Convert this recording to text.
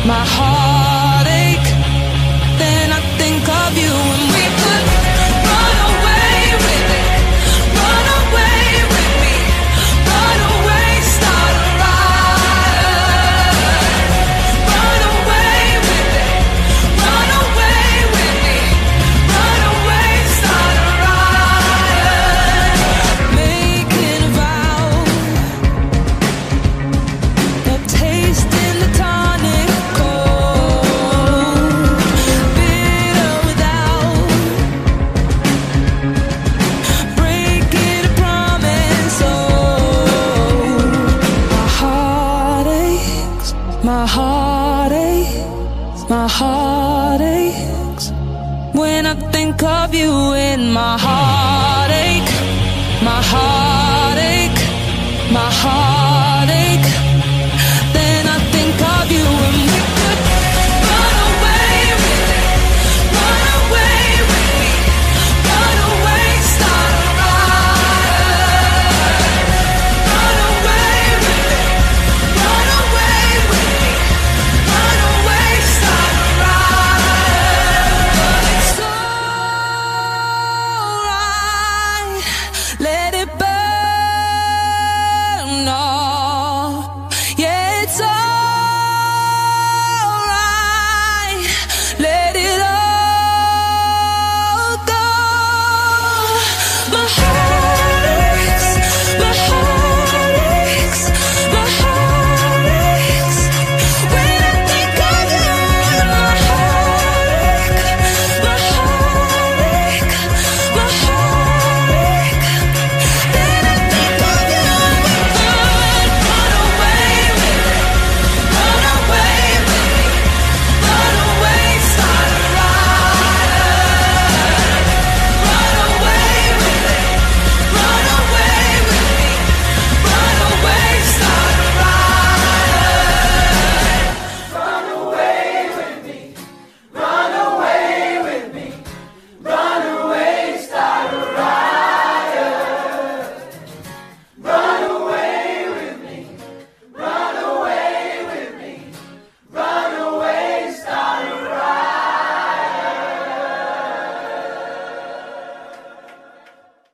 my heartache. Then I think of you and we could run away with it, run away with me, run away, start a riot. Run away with it, run away with me, run away, start a riot. Making a vow of tasting the tonic cold, bitter without breaking a promise. Oh, my heart aches, my heart aches, my heart aches when I think of you. In my heartache, my heartache, my heart.